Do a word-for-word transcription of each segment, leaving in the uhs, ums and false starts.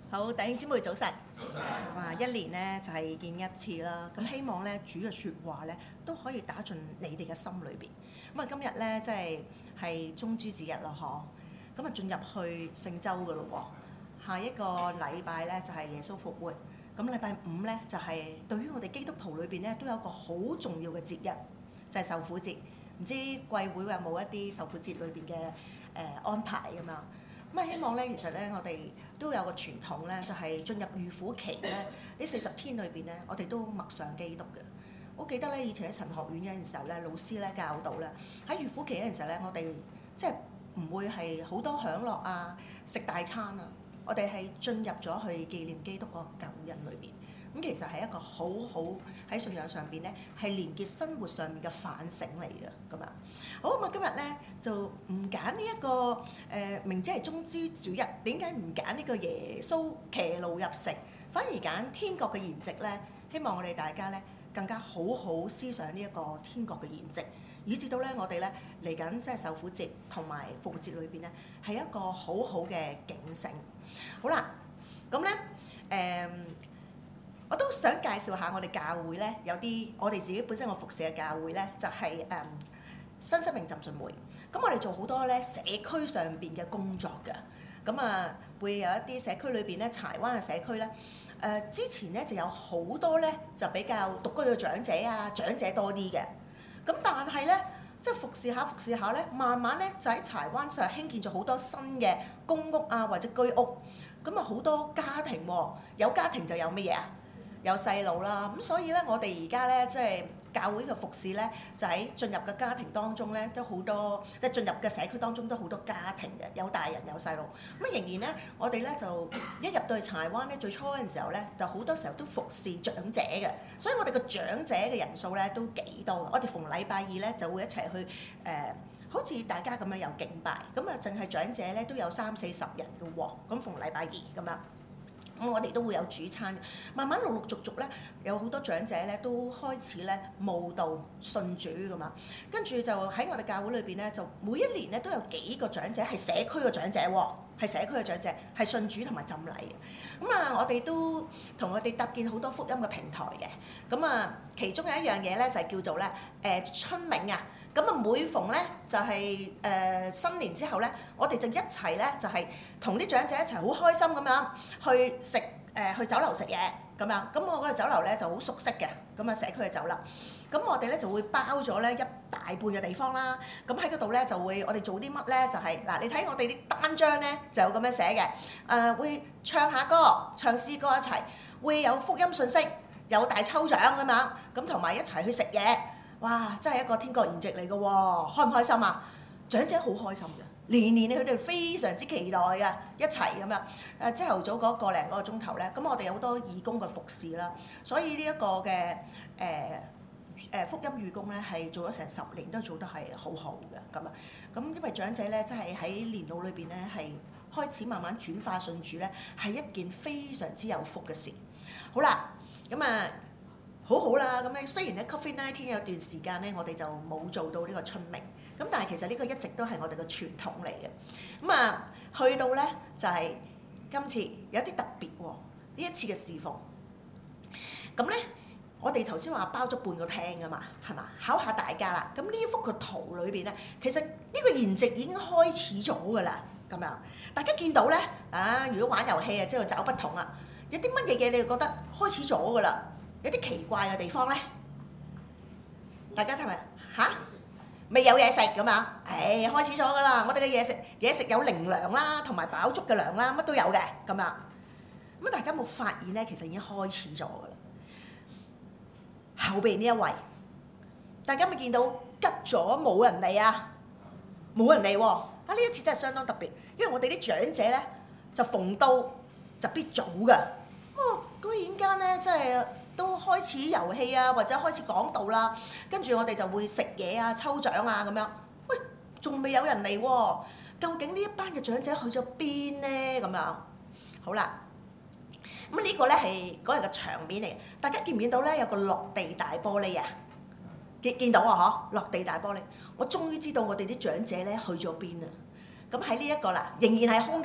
好，弟兄姊妹早晨。 早晨。 哇，一年咧就係見一次啦。咁希望咧主嘅説話咧都可以打進你哋嘅心裏邊。咁啊，今日咧即係係棕枝節日咯，嗬。咁啊，進入去聖週噶咯喎。下一個禮拜咧就係耶穌復活。咁禮拜五咧就係對於我哋基督徒裏邊咧都有一個好重要嘅節日，就係受苦節。唔知貴會有冇一啲受苦節裏邊嘅誒安排咁樣？咁啊，希望咧，其實咧，我哋都有個傳統咧，就係進入預苦期咧，呢四十天裏邊咧，我哋都默想基督嘅。我記得咧，以前喺神學院嗰陣時候咧，老師咧教導咧，喺預苦期嗰陣時候咧，我哋即係唔會係好多享樂啊，食大餐啊，我哋係進入咗去紀念基督個救恩裏邊。咁其實係一個好好喺信仰上邊咧，係連結生活上面嘅反省嚟嘅咁啊。好咁啊，今日咧就唔揀呢一個誒、呃，明知係棕枝主日，點解唔揀呢個耶穌騎驢入城，反而揀天國嘅筵席咧？希望我哋大家咧更加好好思想呢一個天國嘅筵席，以至到咧我哋咧嚟緊即係受苦節同埋復活節裏邊咧係一個好好嘅警醒。好啦，咁咧誒。呃我都想介紹下我哋教會咧，有啲我哋自己本身個服侍嘅教會咧，就係、是、誒、嗯、新生命浸信會。咁我哋做好多咧社區上邊嘅工作嘅。咁啊，會有一啲社區裏邊咧，柴灣嘅社區咧，誒、呃、之前咧就有好多咧就比較獨居嘅長者啊，長者多啲嘅。咁但係咧，即係服侍下服侍下咧，慢慢咧就喺柴灣就興建咗好多新嘅公屋啊，或者居屋。咁啊，好多家庭喎、啊，有家庭就有乜嘢啊？有細路啦，咁所以咧，我哋而家咧即係教會嘅服侍咧，就喺進入嘅家庭當中咧，都好多即係進入嘅社區當中都好多家庭嘅，有大人有細路。咁仍然咧，我哋咧就一入到去柴灣咧，最初嗰陣時候咧，就好多時候都服侍長者嘅，所以我哋個長者嘅人數咧都幾多嘅。我哋逢禮拜二咧就會一齊去誒、呃，好似大家咁樣有敬拜，咁啊淨係長者咧都有三四十人嘅喎，咁逢禮拜二咁樣。咁我哋都會有主餐，慢慢陸陸續續咧，有好多長者咧都開始咧慕道信主㗎嘛，跟住就喺我哋教會裏邊咧，就每一年咧都有幾個長者係社區嘅長者喎，係社區嘅長者係信主同埋浸禮嘅。咁啊，我哋都同我哋搭建好多福音嘅平台嘅。咁啊，其中有一樣嘢咧就係叫做咧誒春茗啊。咁啊，每逢咧就係、是、誒、呃、新年之後咧，我哋就一齊咧就係同啲長者一齊好開心咁樣去食誒、呃、去酒樓食嘢咁樣。咁我嗰個酒樓咧就好熟悉嘅，咁啊社區嘅酒樓。咁我哋咧就會包咗咧一大半嘅地方啦。咁喺嗰度咧就會我哋做啲乜咧？就係、是、嗱，你睇我哋啲單張咧就有咁樣寫嘅。誒、呃、會唱下歌、唱詩歌一齊，會有福音信息，有大抽獎咁樣，咁同埋一齊去食嘢。哇！真係一個天國筵席嚟嘅喎，開唔開心啊？長者好開心嘅，年年佢哋非常之期待嘅，一齊咁樣。誒朝頭早嗰個零嗰個鐘頭咧，咁我哋有好多義工嘅服侍啦，所以呢一個嘅誒誒福音義工咧係做咗成十年，都做得係好好嘅咁啊。咁因為長者咧，真係喺年老裏邊咧係開始慢慢轉化信主咧，係一件非常之有福嘅事。好啦，咁啊〜好好啦，咁咧雖然咧 Covid nineteen 有段時間咧，我哋就冇做到呢個春茗，咁但係其實呢個一直都係我哋嘅傳統嚟嘅。咁啊，去到咧就係、是、今次有啲特別喎，呢一次嘅侍奉。咁咧，我哋頭先話包咗半個廳㗎嘛，係嘛？考下大家啦。咁呢幅個圖裏邊咧，其實呢個筵席已經開始咗㗎啦。咁樣，大家見到咧啊，如果玩遊戲啊，即係找不同啦。有啲乜嘢嘢你就覺得開始咗㗎啦？有啲奇怪嘅地方咧，大家睇咪吓？未有嘢食咁樣，誒、哎、開始咗㗎啦！我哋嘅嘢食嘢食有靈糧啦，同埋飽足嘅糧啦，乜都有嘅咁樣。咁大家有冇發現咧？其實已經開始咗㗎啦。後邊呢一位，大家咪見到吉咗冇人嚟啊？冇人嚟喎！啊呢一次真係相當特別，因為我哋啲長者咧就逢到就必早㗎。哦，居然間咧真係〜都開始遊戲啊，或者開始講道啦，跟住我哋就會食嘢啊、抽獎啊咁樣。喂，仲未有人嚟喎？究竟呢一班嘅長者去咗邊咧？咁樣好啦，咁呢個咧係嗰日嘅場面嚟。大家見唔見到咧有個落地大玻璃啊？見見到啊？嗬，落地大玻璃，我終於知道我哋啲長者咧去咗邊啦。咁喺呢一個啦，仍然係空嘅。呢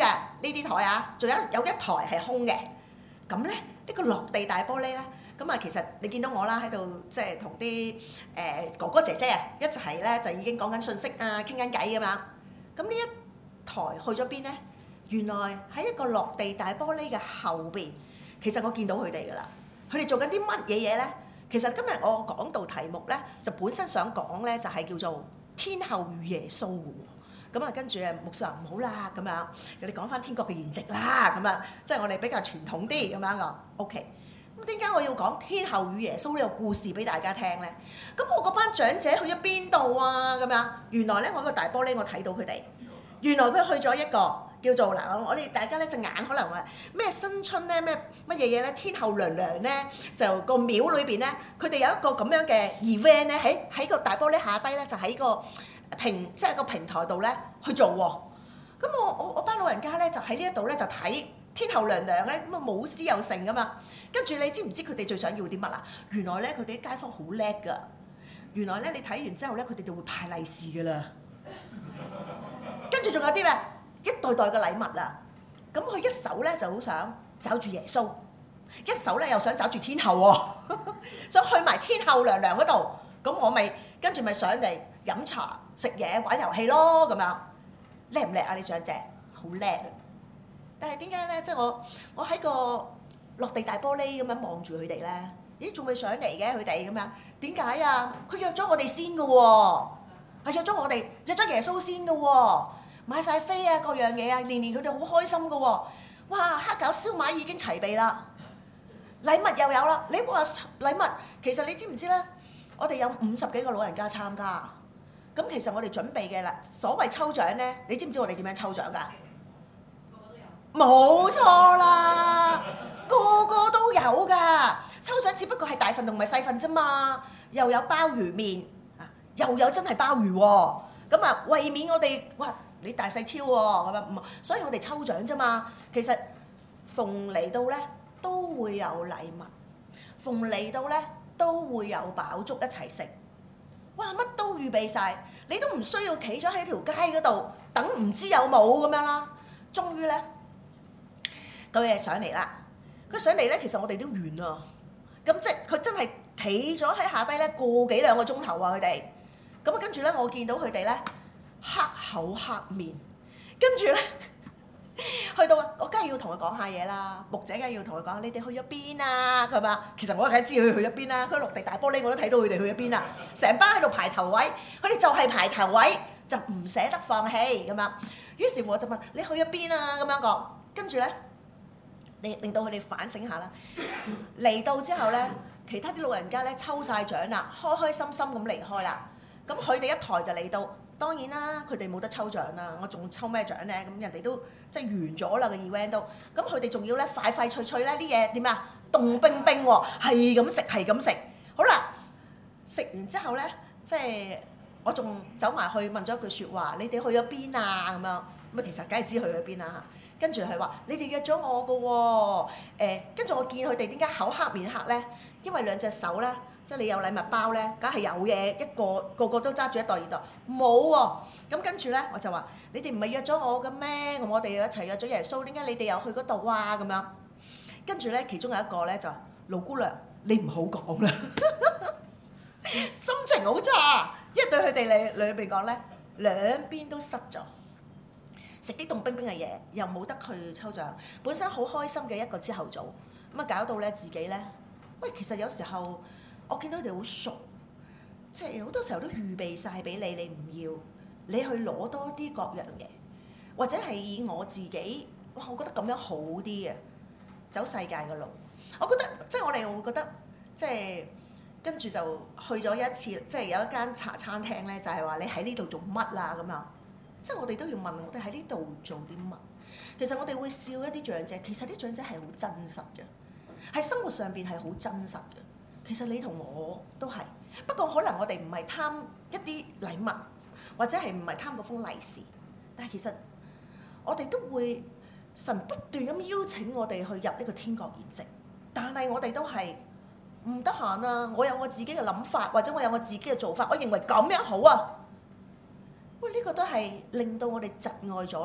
呢啲台啊，仲有有一台係空嘅。咁咧呢個落地大玻璃咧，咁啊其實你見到我啦喺度，即係同啲誒哥哥姐姐啊一齊咧就已經講緊信息啊，傾緊偈㗎嘛。咁呢一台去咗邊咧？原來喺一個落地大玻璃嘅後邊，其實我見到佢哋㗎啦。佢哋做緊啲乜嘢嘢咧？其實今日我講道題目咧，就本身想講咧就係叫做天后與耶穌嘅喎。咁啊跟住啊牧師話唔好啦，咁樣你講翻天國嘅筵席啦，咁啊即係我哋比較傳統啲咁樣個。OK。咁點解我要講天后與耶穌呢個故事俾大家聽咧？咁我嗰班長者去咗邊度啊？咁樣原來咧我個大玻璃我睇到佢哋，原來佢去咗一個叫做嗱，我哋大家咧隻眼可能話咩新春咧咩乜嘢嘢咧，天后娘娘咧就個廟裏邊咧，佢哋有一個咁樣嘅 event 咧，喺喺個大玻璃下低咧，就喺個平即係個平台度咧去做喎。咁我我我班老人家咧就喺呢一度咧就睇天后娘娘咧，咁啊舞獅又成噶嘛。跟住你知唔知佢哋最想要啲乜啊？原來咧佢哋啲街坊好叻㗎。原來咧你睇完之後咧，佢哋就會派利是㗎啦。跟住仲有啲咩？一袋袋嘅禮物啊！咁佢一手咧就好想找住耶穌，一手咧又想找住天后喎，想去埋天后娘娘嗰度。咁我咪跟住咪上嚟飲茶、食嘢、玩遊戲咯咁樣。叻唔叻啊？你長姐好叻啊！但係點解咧？即係我我喺個落地大玻璃咁樣望住佢哋咧，咦仲未上嚟嘅佢哋咁樣？點解啊？佢約咗我哋先嘅喎，係約咗我哋約咗耶穌先嘅喎。買晒飛啊，各樣嘢啊，年年佢哋好開心㗎喎！哇，蝦餃燒賣已經齊備啦，禮物又有啦。你話禮物，其實你知唔知咧？我哋有五十幾個老人家參加，咁其實我哋準備嘅啦，所謂抽獎咧，你知唔知我哋點樣抽獎㗎？個個都有。冇錯啦，個個都有㗎。抽獎只不過係大份同埋細份啫嘛，又有鮑魚麵啊，又有真係鮑魚喎。咁啊，為免我哋哇〜你大細超喎咁樣，唔，所以我哋抽獎啫嘛。其實逢嚟到咧都會有禮物，逢嚟到咧都會有飽足一齊食。哇！乜都預備晒，你都唔需要企咗喺條街嗰度等唔知有冇咁樣啦。終於咧，佢嘢上嚟啦。佢上嚟咧，其實我哋都完啊。咁即係佢真係企咗喺下低咧個幾兩個鐘頭啊！佢哋咁啊，跟住咧我見到佢哋咧。黑口黑面，跟住咧去到啊，我梗係要同佢講下嘢啦。牧者梗係要同佢講，你哋去咗邊啊？佢話其實我梗係知佢去咗邊啦。佢落地大玻璃我都睇到佢哋去咗邊啦。成班喺度排頭位，佢哋就係排頭位，就唔捨得放棄咁樣。於是乎我就問你去咗邊啊？咁樣講，跟住咧，令令到佢哋反省下啦。嚟到之後咧，其他啲老人家咧抽晒獎啦，開開心心咁離開啦。咁佢哋一台就嚟到。當然啦，佢哋冇得抽獎啦，我仲抽咩獎咧？咁人哋都即係完咗啦個 event 都，咁佢哋仲要咧快快脆脆咧啲嘢點啊？凍冰冰喎，係咁食係咁食。好啦，食完之後咧，即係我仲走埋去問咗一句説話：你哋去咗邊啊？咁樣咁啊，其實梗係知去咗邊啦。跟住佢話：你哋約咗我㗎喎。誒，跟住我見佢哋點解口黑面黑咧？因為兩隻手咧。即係你有禮物包咧，梗係有嘢，一個個個都揸住一袋二袋，冇喎。咁跟住咧，我就話：你哋唔係約咗我嘅咩？我哋一齊約咗耶穌，點解你哋又去嗰度啊？咁樣跟住咧，其中有一個咧就話：老姑娘，你唔好講啦，心情好差，因為對佢哋嚟裏邊講咧，兩邊都失咗，食啲凍冰冰嘅嘢，又冇得去抽獎，本身好開心嘅一個朝頭早，咁啊搞到咧自己咧，喂，其實有時候。我見到佢哋好熟，即係好多時候都預備晒俾你，你唔要，你去攞多啲各樣嘢，或者係以我自己，哇！我覺得咁樣好啲嘅，走世界嘅路。我覺得即係我哋會覺得，即係跟住就去咗一次，即係有一間茶餐廳咧，就係話你喺呢度做乜啊咁樣。即係我哋都要問，我哋喺呢度做啲乜？其實我哋會笑一啲長者，其實啲長者係好真實嘅，喺生活上邊係好真實嘅。其實你同我都係，不過可能我哋唔係貪一啲禮物，或者係唔係貪嗰封利是，但係其實我哋都會神不斷咁邀請我哋去入呢個天國筵席，但係我哋都係唔得閒啊！我有我自己嘅諗法，或者我有我自己嘅做法，我認為咁樣好啊！喂，呢個都係令到我哋窒礙咗咧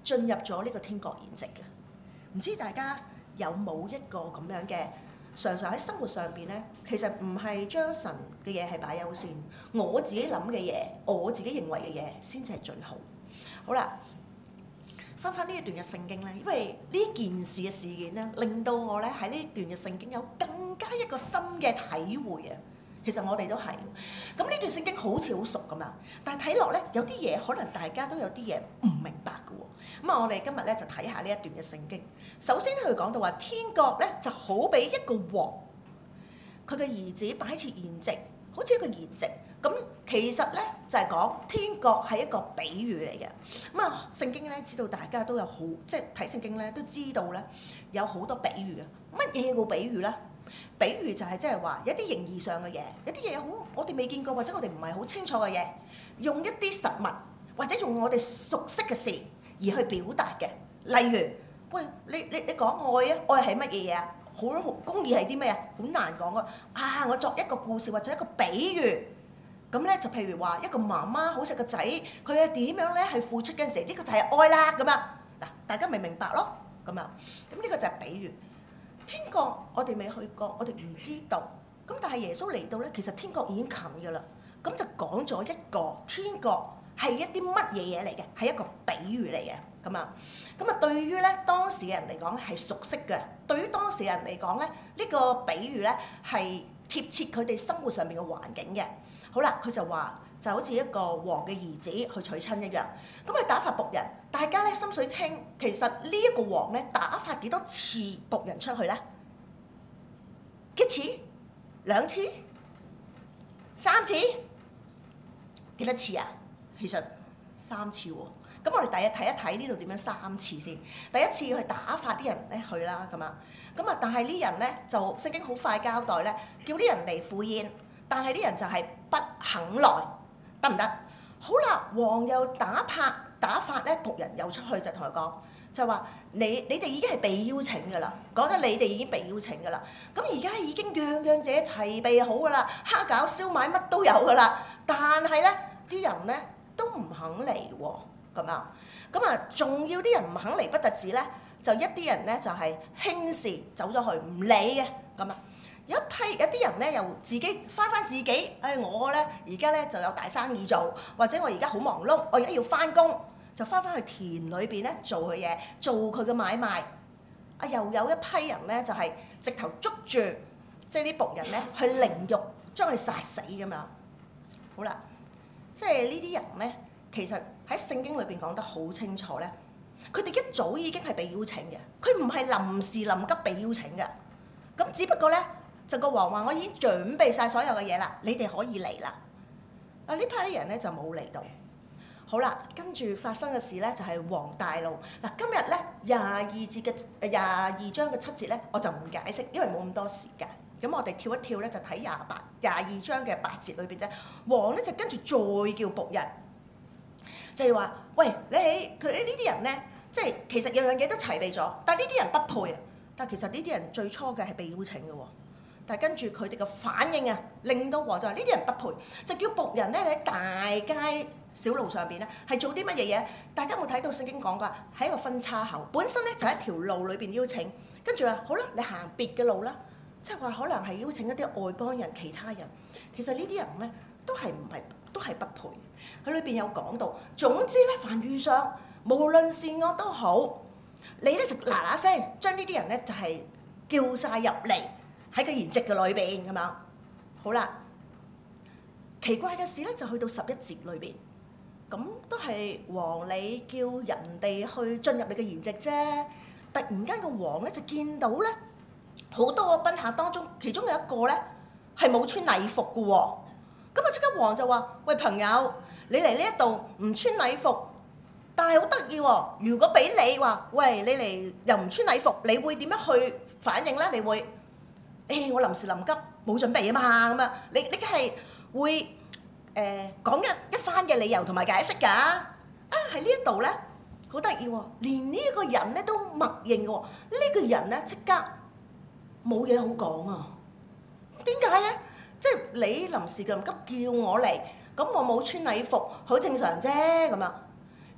進入咗呢個天國筵席嘅。唔知大家有冇一個咁樣嘅，常常喺生活上邊咧，其實唔係將神嘅嘢係擺優先，我自己諗嘅嘢，我自己認為嘅嘢先至係最好。好啦，翻返呢一段嘅聖經咧，因為呢件事嘅事件咧，令到我咧喺呢段嘅聖經有更加一個深嘅體會啊！其實我哋都係，咁呢段聖經好似好熟咁啊，但係睇落咧有啲嘢可能大家都有啲嘢唔明白嘅喎。咁啊，我哋今日咧就睇下呢一段嘅聖經。首先佢講到話天國咧就好比一個王，佢嘅兒子擺設筵席，好似一個筵席。咁其實咧就係講天國係一個比喻嚟嘅。咁啊，聖經咧知道大家都有好，即係睇聖經咧都知道咧有好多比喻嘅。乜嘢個比喻咧？比喻就係即係話一啲形而上嘅嘢，一啲嘢好我哋未見過或者我哋唔係好清楚嘅嘢，用一啲實物或者用我哋熟悉嘅事而去表達嘅。例如，喂，你你你講愛啊，愛係乜嘢嘢啊？好好公義係啲咩啊？好難講啊！啊，我作一個故事或者一個比喻，咁咧就譬如話一個媽媽好錫個仔，佢係點樣咧係付出嘅時候，呢個就係愛啦咁啊！嗱，大家明唔明白咯？咁啊，咁呢個就係比喻。天國我哋未去過，我哋唔知道。咁但係耶穌嚟到咧，其實天國已經近㗎啦。咁就講咗一個天國係一啲乜嘢嘢嚟嘅，係一個比喻嚟嘅。咁啊，咁啊對於咧當時嘅人嚟講係熟悉嘅。對於當時嘅人嚟講咧，呢個比喻咧係貼切佢哋生活上面嘅環境嘅。好啦，佢就話就好似一個王嘅兒子去娶親一樣。咁佢打發僕人，大家咧心水清。其實呢一個王咧打發幾多次僕人出去咧？幾次？兩次？三次？幾多次啊？其實三次喎。咁我哋第日睇一睇呢度點樣三次先。第一次去打發啲人咧去啦，咁啊，咁啊，但係呢人咧就聖經好快交代咧，叫啲人嚟赴宴，但係啲人就係不肯來，得唔得？好啦，王又打拍打發咧僕人又出去就同佢講，就話你你哋已經係被邀請㗎啦，講咗你哋已經被邀請㗎啦。咁而家已經樣樣嘢齊備好㗎啦，蝦餃燒賣乜都有㗎啦，但係咧啲人咧都唔肯嚟喎。咁啊，咁啊，仲要啲人唔肯嚟不特止咧，就一啲人咧就係輕視走咗去唔理嘅。咁啊，有一批有啲人咧又自己翻翻自己，誒、哎、我咧而家咧就有大生意做，或者我而家好忙碌，我而家要翻工，就翻翻去田裏邊咧做佢嘢，做佢嘅買賣。啊，又有一批人咧就係、是、直頭捉住，即係啲僕人咧去凌辱，將佢殺死咁樣。好啦，即係呢啲人咧。其實喺聖經裏邊講得好清楚咧，佢哋一早已經係被邀請嘅，佢唔係臨時臨急被邀請嘅。咁只不過咧，就個王話我已經準備晒所有嘅嘢啦，你哋可以嚟啦。嗱，呢批人咧就冇嚟到。好啦，跟住發生嘅事咧就係王大怒。嗱，今日咧廿二節嘅誒廿二章嘅七節咧，我就唔解釋，因為冇咁多時間。咁我哋跳一跳咧就睇廿八廿二章嘅八節裏邊啫。王咧就跟住再叫僕人。就係話，喂，你佢呢啲人咧，即係其實樣樣嘢都齊備咗，但係呢啲人不配啊！但係其實呢啲人最初嘅係被邀請嘅喎，但係跟住佢哋嘅反應啊，令到王就話呢啲人不配，就叫僕人咧喺大街小路上邊咧係做啲乜嘢嘢？大家有冇睇到聖經講㗎？喺一個分叉口，本身咧就喺條路裏邊邀請，跟住話好啦，你行別嘅路啦，即係話可能係邀請一啲外邦人、其他人。其實呢啲人咧都係唔係都係不配。佢裏邊有講到，總之咧，凡遇上無論善惡都好，你咧就嗱嗱聲將呢啲人咧就係叫晒入嚟喺個筵席嘅裏邊咁樣。好啦，奇怪嘅事咧就去到十一節裏邊，咁都係王你叫人哋去進入你嘅筵席啫。突然間個王咧就見到咧好多個賓客當中，其中有一個咧係冇穿禮服嘅喎。咁啊！即刻王就話：喂，朋友，你嚟呢一度唔穿禮服，但係好得意喎。如果俾你話，喂，你嚟又唔穿禮服，你會點樣去反應咧？你會，誒、哎，我臨時臨急冇準備啊嘛，咁啊，你你梗係會誒講一一番嘅理由同埋解釋㗎。啊，喺呢一度咧，好得意喎，連呢一個人咧都默認嘅喎。呢、這個人咧即刻冇嘢好講啊。點解咧？即係你臨時咁急叫我嚟，咁我冇穿禮服，好正常啫咁啊。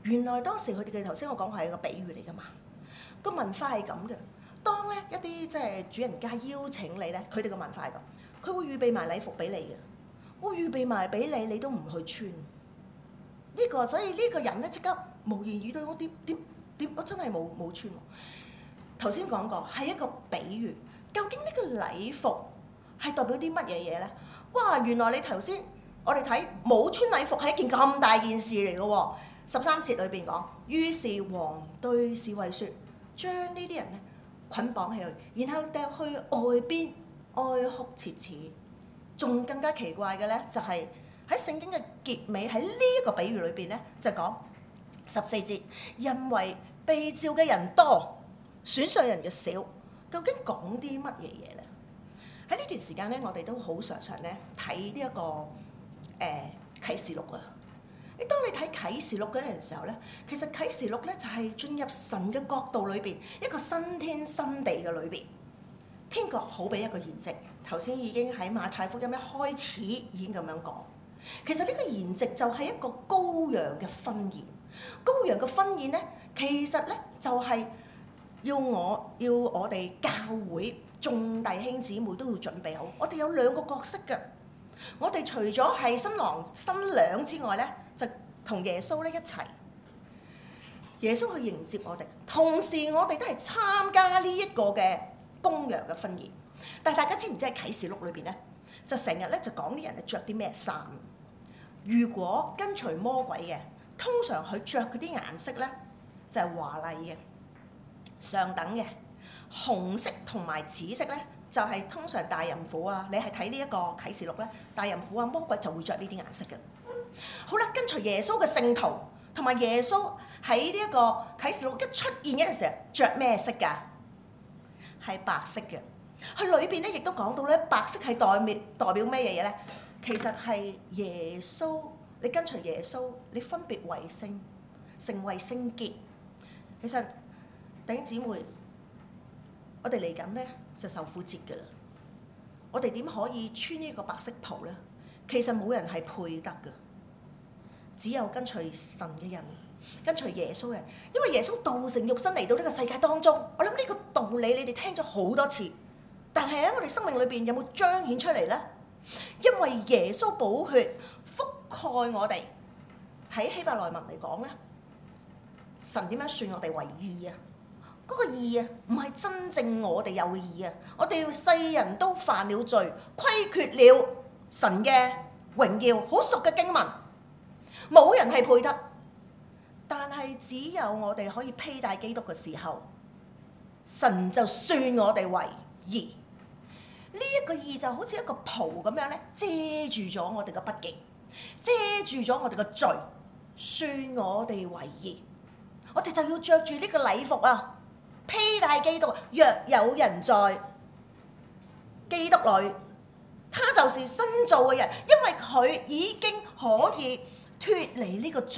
原來當時佢哋嘅頭先我講係一個比喻嚟㗎嘛，個文化係咁嘅。當咧一啲即係主人家邀請你咧，佢哋嘅文化係咁，佢會預備埋禮服俾你嘅，會預備埋俾你，你都唔去穿呢、這個，所以呢個人咧即刻無言以對，我點點點，我真係冇冇穿。頭先講過係一個比喻，究竟呢個禮服係代表啲乜嘢嘢咧？哇！原來你頭先我哋睇冇穿禮服係一件咁大件事嚟嘅喎。十三節裏邊講，於是王對侍衛説：將呢啲人咧捆綁起去，然後掉去外邊哀哭切齒。仲更加奇怪嘅咧，就係喺聖經嘅結尾喺呢一個比喻裏邊咧，就講十四節，因為被召嘅人多，選上人嘅少。究竟講啲乜嘢嘢咧？喺呢段時間咧，我哋都好常常咧睇呢一個誒、呃、啟示錄啊。你當你睇啟示錄嗰陣時候咧，其實啟示錄咧就係進入神嘅國度裏邊一個新天新地嘅裏邊。天國好比一個筵席，頭先已經喺馬太福音一開始已經咁樣講。其實呢個筵席就係一個羔羊嘅婚宴。羔羊嘅婚宴咧，其實咧就係要我要我哋教會眾弟兄姊妹都要準備好。我哋有兩個角色嘅，我哋除咗係新郎新娘之外咧，就同耶穌咧一齊。耶穌去迎接我哋，同時我哋都係參加呢一個嘅公羊嘅婚宴。但係大家知唔知喺啟示錄裏邊咧，就成日咧就講啲人係着啲咩衫？如果跟隨魔鬼嘅，通常佢着嗰啲顏色咧就係華麗嘅、上等嘅，紅色同埋紫色咧就係、是、通常大淫婦啊。你係睇呢一個啟示錄咧，大淫婦啊，魔鬼就會着呢啲顏色嘅。好啦，跟隨耶穌嘅聖徒同埋耶穌喺呢一個啟示錄一出現嘅時候，着咩色㗎？係白色嘅。佢裏邊咧亦都講到咧，白色係代表代表咩嘢嘢咧？其實係耶穌，你跟隨耶穌，你分別為聖，成為聖潔。其實弟兄姊妹，我哋嚟緊咧就受苦節㗎啦。我哋點可以穿呢個白色袍咧？其實冇人係配得㗎，只有跟隨神嘅人，跟隨耶穌嘅人。因為耶穌道成肉身嚟到呢個世界當中，我諗呢個道理你哋聽咗好多次，但係喺我哋生命裏邊有冇彰顯出嚟咧？因為耶穌寶血覆蓋我哋。喺希伯來文嚟講咧，神點樣算我哋為義啊？嗰個義啊，唔係真正我哋有義啊！我哋世人都犯了罪，虧缺了神嘅榮耀。好熟嘅經文，冇人係配得，但係只有我哋可以披戴基督嘅時候，神就算我哋為義。呢一個義就好似一個袍咁樣咧，遮住咗我哋嘅不義，遮住咗我哋嘅罪，算我哋為義。我哋就要着住呢個禮服啊，披戴基督。若有人在基督裏，他就是新造嘅人，因為佢已經可以脫離呢個罪，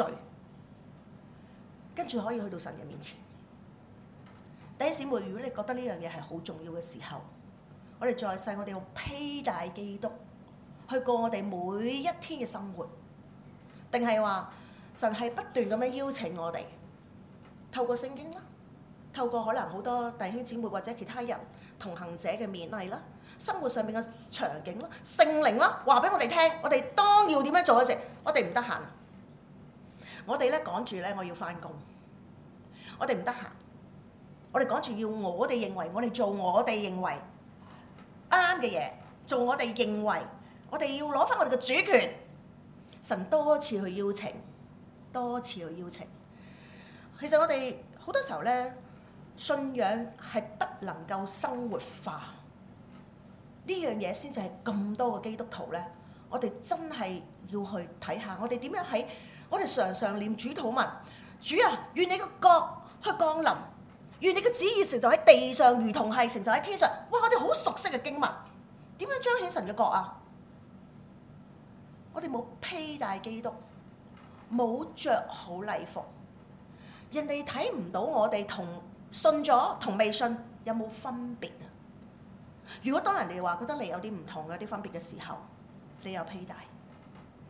跟住可以去到神嘅面前。弟兄姊妹，如果你覺得呢樣嘢係好重要嘅時候，我哋在世，我哋要披戴基督去過我哋每一天嘅生活，定係話神係不斷咁樣邀請我哋透過聖經啦，透過可能好多弟兄姊妹或者其他人同行者嘅勉勵啦，生活上面嘅場景啦，聖靈啦，話俾我哋聽，我哋當要點樣做嘅時，我哋唔得閒，我哋咧趕住咧我要返工，我哋唔得閒，我哋趕住要我哋認為，我哋做我哋認為啱嘅嘢，做我哋認為，我哋要攞翻我哋嘅主權。神多次去邀請，多次去邀請。其實我哋好多時候咧，信仰係不能夠生活化，呢樣嘢先至係咁多個基督徒咧。我哋真係要去睇下，我哋點樣喺我哋常常念主禱文，主啊，願你個國去降臨。願你嘅旨意成就喺地上，如同係成就喺天上。哇！我哋好熟悉嘅經文，點樣彰顯神嘅國啊？我哋冇披戴基督，冇着好禮服，人哋睇唔到我哋同信咗同未信有冇分別啊？如果當人哋話覺得你有啲唔同、有啲分別嘅時候，你有披戴。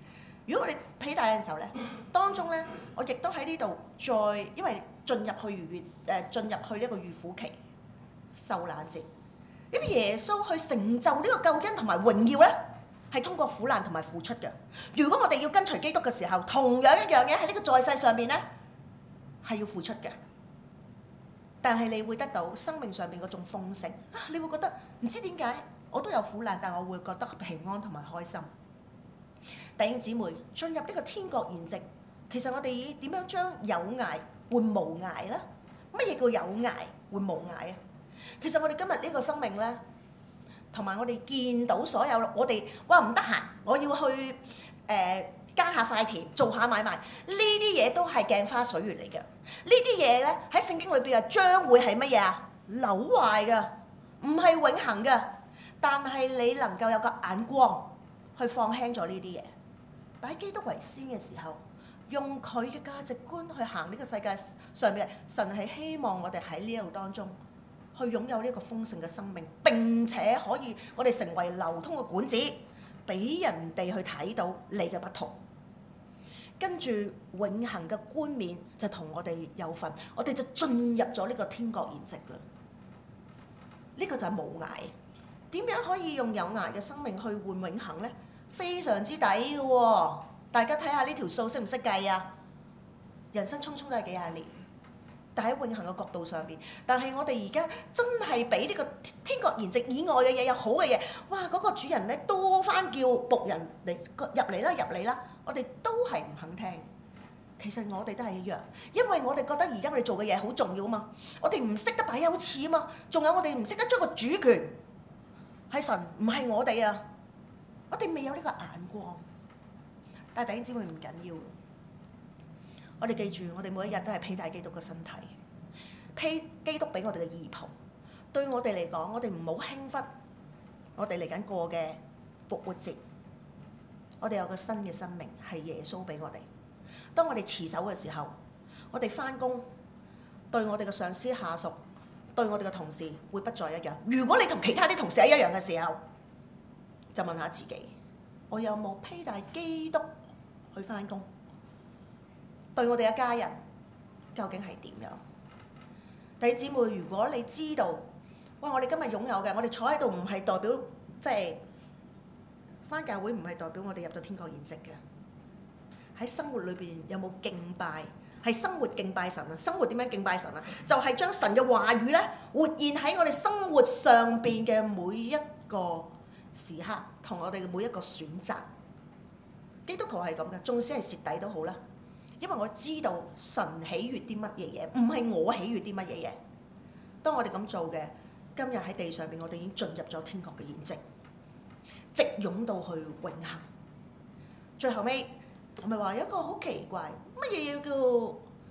如果我哋披戴嘅時候咧，當中咧，我亦都喺呢度再，因為進入去逾越誒進入去呢個預苦期受難節，因為耶穌去成就呢個救恩同埋榮耀咧，係通過苦難同埋付出嘅。如果我哋要跟隨基督嘅時候，同樣一樣嘢喺呢個在世上面咧，係要付出嘅。但係你會得到生命上面嗰種豐盛啊！你會覺得唔知點解我都有苦難，但我會覺得平安同埋開心。弟兄姊妹，進入呢個天國筵席，其實我哋點樣將有涯換無涯呢？乜嘢叫有涯換無涯啊？其實我哋今日呢個生命呢，同埋我哋見到所有我哋哇唔得閒，我要去誒耕、呃、下塊田，做下買賣，呢啲嘢都係鏡花水月嚟嘅。呢啲嘢呢，喺聖經裏邊啊，將會係乜嘢啊？朽壞嘅，唔係永恆嘅。但係你能夠有個眼光去放輕咗呢啲嘢。擺基督為先嘅時候，用佢嘅價值觀去行呢個世界上面，神係希望我哋喺呢度當中去擁有呢個豐盛嘅生命，並且可以我哋成為流通嘅管子，俾人哋去睇到你嘅不同。跟住永恆嘅冠冕就同我哋有份，我哋就進入咗呢個天國筵席啦。呢、這個就係無涯。點樣可以用有涯嘅生命去換永恆呢？非常之抵嘅喎，大家睇下呢條數識唔識計啊？人生匆匆都係幾廿年，但喺永恆嘅角度上邊，但係我哋而家真係俾呢個天國筵席以外嘅嘢有好嘅嘢，哇！嗰、那個主人咧多番叫僕人嚟入嚟啦，入嚟啦，我哋都係唔肯聽。其實我哋都係一樣，因為我哋覺得而家我哋做嘅嘢好重要啊嘛，我哋唔識得擺優次啊嘛，仲有我哋唔識得將個主權係神，唔係我哋啊。我哋未有呢個眼光，但係弟兄姊妹唔緊要。我哋記住，我哋每一日都係披戴基督嘅身體，披基督俾我哋嘅義袍。對我哋嚟講，我哋唔好輕忽我哋嚟緊過嘅復活節。我哋有個新嘅生命係耶穌俾我哋。當我哋持守嘅時候，我哋返工對我哋嘅上司下屬，對我哋嘅同事會不再一樣。如果你同其他啲同事係一樣嘅時候，就問下自己，我有冇披戴基督去返工？對我哋嘅家人究竟係點樣？弟兄姊妹，如果你知道，哇！我哋今日擁有嘅，我哋坐喺度唔係代表，即係返教會唔係代表我哋入到天國筵席嘅。喺生活裏邊有冇敬拜？係生活敬拜神啊！生活點樣敬拜神啊？就係將神嘅話語咧活現喺我哋生活上邊嘅每一個時刻，同我哋嘅每一個選擇。基督徒係咁嘅，縱使係蝕底都好啦，因為我知道神喜悅啲乜嘢嘢，唔係我喜悅啲乜嘢嘢。當我哋咁做嘅，今日喺地上邊，我哋已經進入咗天國嘅筵席，直湧到去永恆。最後尾，我咪話有一個好奇怪，乜嘢嘢叫？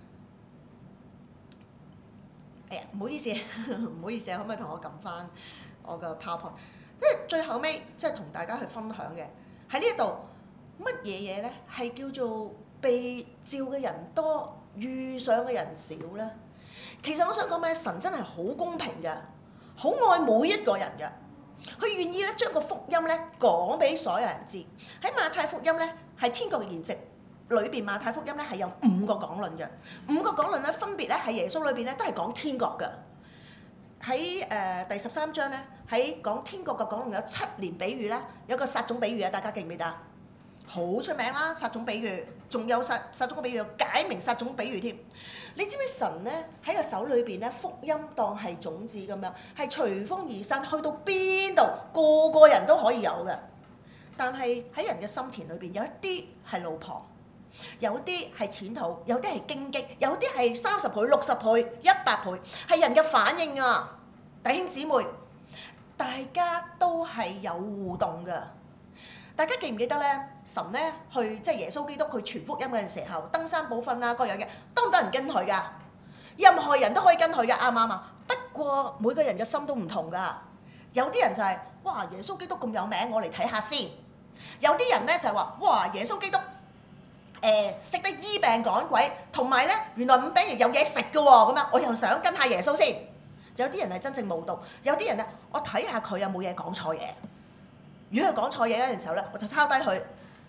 哎呀，唔好意思，唔好意思，可唔可以同我撳翻我嘅 PowerPoint？因為最後尾即係同大家去分享嘅喺呢一度乜嘢嘢咧，係叫做被召嘅人多，遇上嘅人少咧。其實我想講咩？神真係好公平嘅，好愛每一個人嘅。佢願意咧將個福音咧講俾所有人知。喺馬太福音咧係天國嘅筵席裏邊，馬太福音咧係有五個講論嘅，五個講論咧分別咧係耶穌裏邊咧都係講天國嘅。喺誒、呃、第十三章咧，喺講天國嘅講論有七年比喻咧，有個撒種比喻啊，大家記唔記得？好出名啦，撒種比喻，仲有撒撒種嘅比喻，解明撒種比喻添。你知唔知神咧喺個手裏邊咧，福音當係種子咁樣，係隨風而生，去到邊度個個人都可以有嘅。但係喺人嘅心田裏邊，有一啲係老婆，有啲係淺土，有啲係荊棘，有啲係三十倍、六十倍、一百倍，係人嘅反應啊！弟兄姊妹，大家都係有互動嘅。大家記唔記得咧？神咧去即係耶穌基督去傳福音嘅時候，登山寶訓啊，各樣嘅，多唔多人跟佢噶？任何人都可以跟佢嘅，啱唔啱啊？不過每個人嘅心都唔同噶。有啲人就係、是、哇，耶穌基督咁有名，我嚟睇下先。有啲人咧就係、是、話哇，耶穌基督誒識、呃、得醫病趕鬼，同埋咧原來五餅液有嘢食嘅喎，咁樣我又想跟下耶穌先。有啲人係真正無道，有啲人咧我睇下佢有冇嘢講錯嘢。如果佢講錯嘢嗰陣時候咧，我就抄低佢，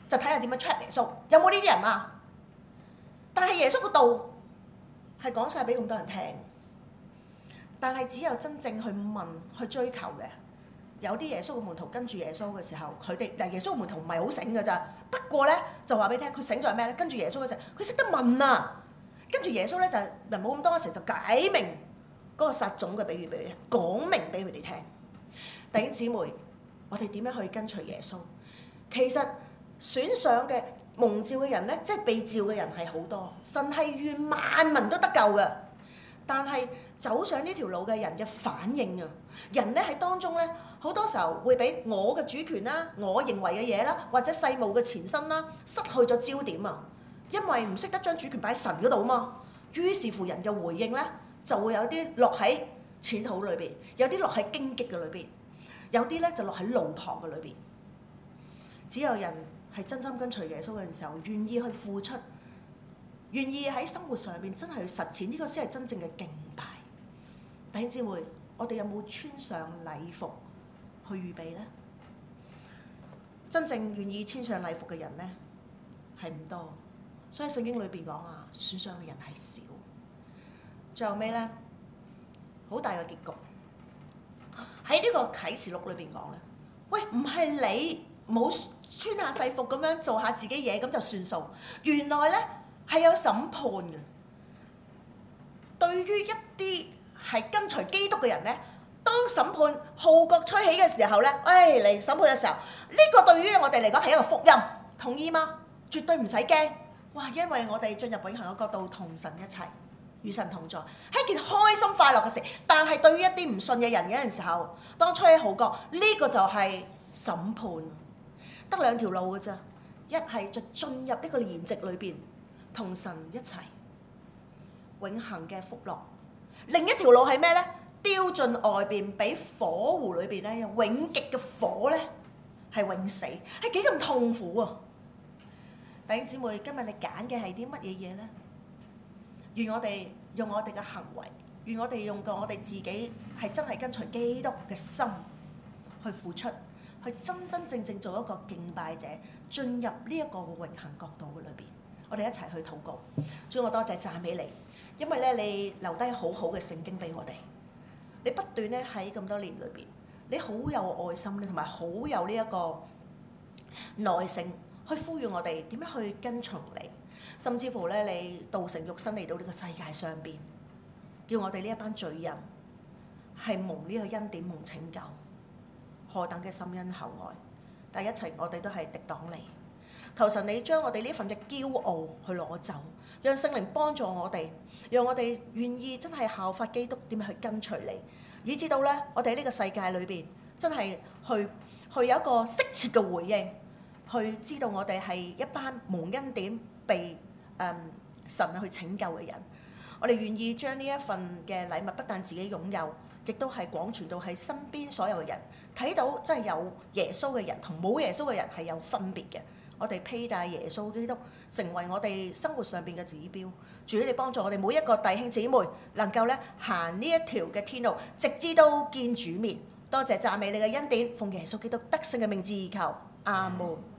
就睇下點樣 trap 耶穌，有冇呢啲人啊？但係耶穌個道係講晒俾咁多人聽，但係只有真正去問、去追求嘅，有啲耶穌嘅門徒跟住耶穌嘅時候，佢哋但係耶穌嘅門徒唔係好醒㗎咋。不過咧就話俾你聽，佢醒咗係咩咧？跟住耶穌嘅時候，佢識得問啊。跟住耶穌咧就嗱冇咁多嘅時候就解明嗰個撒種嘅比喻俾佢哋，講明俾佢哋聽。弟兄姊妹，我哋點樣去跟隨耶穌？其實選上嘅蒙召嘅人咧，即係被召嘅人係好多，神係願萬民都得救嘅。但係走上呢條路嘅人嘅反應啊，人咧喺當中咧好多時候會俾我嘅主權啦、我認為嘅嘢啦，或者世務嘅前身啦，失去咗焦點啊。因為唔識得將主權擺喺神嗰度啊嘛，於是乎人嘅回應咧就會有啲落喺淺土裏邊，有啲落喺荊棘嘅裏邊，有啲咧就落喺路旁嘅裏邊。只有人係真心跟隨耶穌嘅時候，願意去付出，願意喺生活上邊真係去實踐，呢個先係真正嘅敬拜。弟兄姊妹，我哋有冇穿上禮服去預備咧？真正願意穿上禮服嘅人咧係唔多。所以聖經裏邊講啊，選上嘅人係少。最後尾咧，好大嘅結局喺呢個啟示錄裏邊講咧。喂，唔係你冇穿下制服咁樣做下自己嘢咁就算數。原來咧係有審判嘅。對於一啲係跟隨基督嘅人咧，當審判號角吹起嘅時候咧，誒嚟審判嘅時候，呢個對於我哋嚟講係一個福音，同意嗎？絕對唔使驚。哇！因為我哋進入永恆嘅國度，同神一齊，與神同在，係一件開心快樂嘅事。但係對於一啲唔信嘅人嗰陣時候，當吹起號角，呢、這個就係審判。得兩條路嘅咋，一係就進入呢個筵席裏邊，同神一齊，永恆嘅福樂；另一條路係咩咧？丟進外邊，俾火湖裏邊咧，有永極嘅火咧，係永死，係幾咁痛苦啊！弟兄姊妹，今日你揀嘅係啲乜嘢嘢咧？願我哋用我哋嘅行為，願我哋用個我哋自己係真係跟隨基督嘅心去付出，去真真正正做一個敬拜者，進入呢一個永恆國度嘅裏邊。我哋一齊去禱告。主，我多謝讚美你，因為咧你留低好好嘅聖經俾我哋，你不斷咧喺咁多年裏邊，你好有愛心咧，同埋好有呢一個耐性。去呼籲我哋點樣去跟從你，甚至乎咧你道成肉身嚟到呢個世界上邊，叫我哋呢一班罪人係蒙呢個恩典蒙拯救，何等嘅深恩厚愛！但係一齊我哋都係敵擋你，求神你將我哋呢份嘅驕傲去攞走，讓聖靈幫助我哋，讓我哋願意真係效法基督點樣去跟隨你，以至到咧我哋喺呢個世界裏邊真係去去有一個適切嘅回應。去知道我哋係一班蒙恩典被誒、嗯、神去拯救嘅人，我哋願意將呢一份嘅禮物不但自己擁有，亦都係廣傳到喺身邊所有嘅人睇到，真係有耶穌嘅人同冇耶穌嘅人係有分別嘅。我哋披戴耶穌基督，成為我哋生活上邊嘅指標。主，你幫助我哋每一個弟兄姊妹能夠咧行呢一條嘅天路，直至到見主面。多謝讚美你嘅恩典，奉耶穌基督得勝嘅名字而求，阿門。